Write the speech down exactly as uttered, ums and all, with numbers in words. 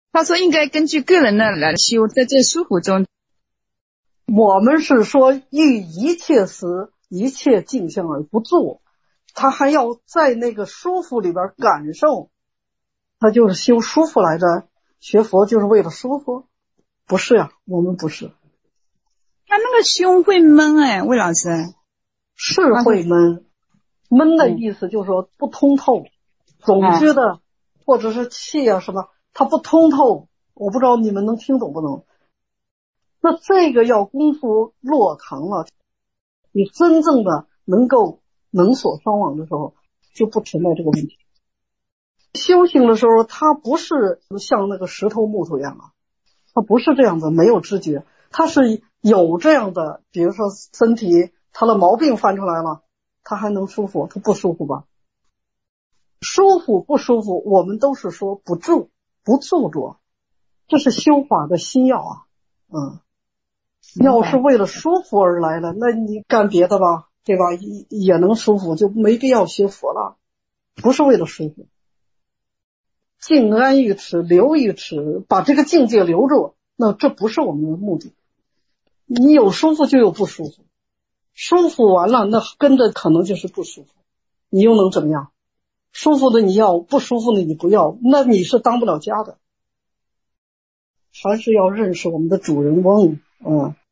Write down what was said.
他说应该根据个人的来修，在这舒服中。 我们是说欲一切时一切镜像而不作，他还要在那个舒服里边感受，他就是修舒服来着。学佛就是为了舒服？不是呀，我们不是。 他那个胸会闷哎，魏老师。 是会闷，闷的意思就是说不通透，嗯、总觉得或者是气啊什么，它不通透。我不知道你们能听懂不能？那这个要功夫落堂了，你真正的能够能所双往的时候，就不存在这个问题。修行的时候，它不是像那个石头木头一样啊，它不是这样的，没有知觉，它是有这样的，比如说身体它的毛病犯出来了，它还能舒服，它不舒服吧？舒服不舒服，我们都是说不住不住着，这是修法的心要啊。嗯，要是为了舒服而来的，那你干别的吧，对吧？也也能舒服，就没必要学佛了。不是为了舒服，静安于此，留于此，把这个境界留住，那这不是我们的目的。你有舒服就有不舒服，舒服完了那跟着可能就是不舒服，你又能怎么样？舒服的你要，不舒服的你不要，那你是当不了家的。还是要认识我们的主人翁。嗯。